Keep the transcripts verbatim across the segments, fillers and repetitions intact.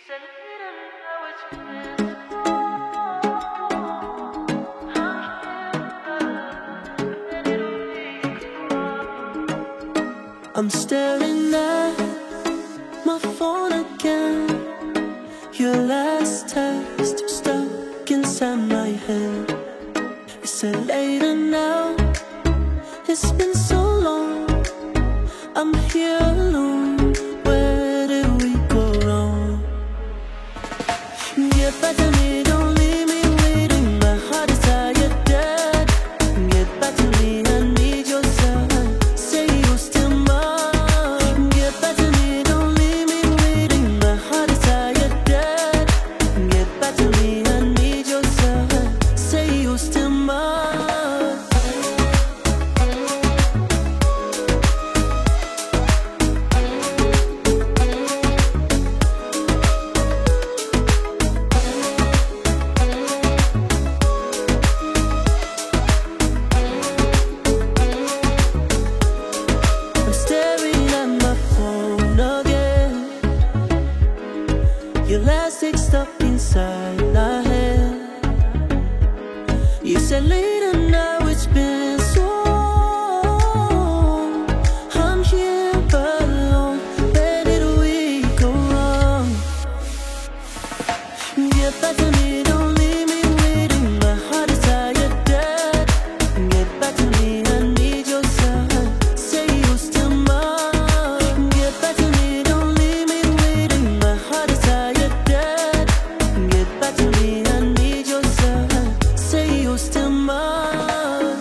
said you didn't know what you meant. I'm staring at my phone again. Your last text stuck inside my head. You said later now. It's been so long. I'm here alone. Where did we go wrong? Get back to me, don't leave me waiting. My heart is tired, dead. Get back to me, I need your sign. Say you're still mine. Get back to me, don't leave me waiting. My heart is tired, dead. Get back to me, I need your sign. Say you're still mine. Your last text stuck inside my head. You said later now, it's been so long. I'm here but alone. Where did we go wrong? Get back to me, don't leave me waiting. My heart is tired, dead. Get back to me, I need your sign. Say you're still mine. Get back to me, don't leave me waiting. My heart is tired. Still mine.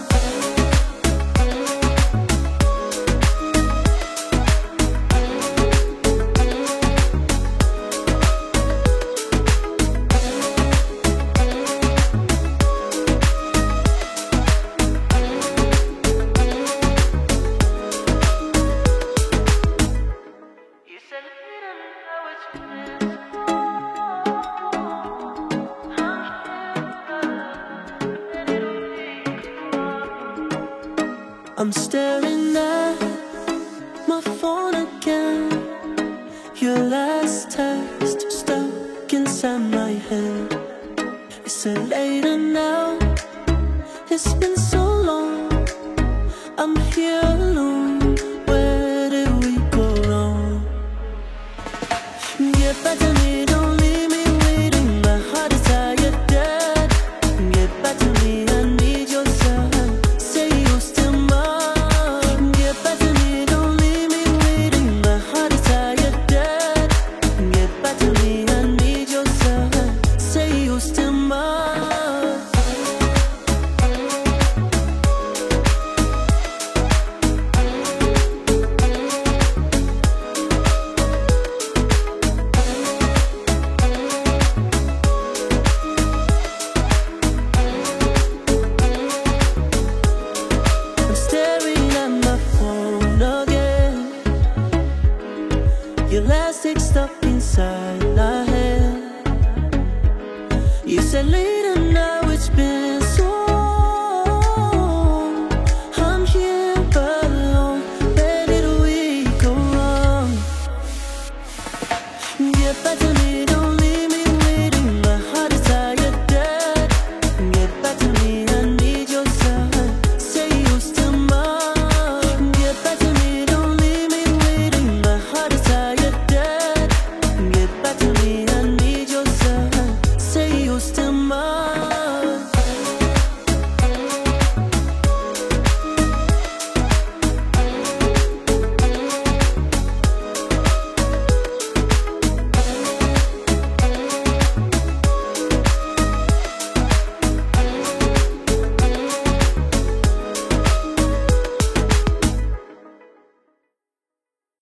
You said you didn't know what you meant. I'm staring at my phone again. Your last text stuck inside my head. You said later now. It's been so long. I'm here alone. Where did we go wrong? Get back to me, don't leave me waiting. My heart is tired, dead. Get back to me, I need your sign. Say you're still mine. Get back to me, don't leave me waiting. My heart is tired, dead. Get back to me, I need your sign. Say you're still mine. Your last text stuck inside my head. You said later now, it's been so long. I'm here but alone. Where did we go wrong? Get back to me, don't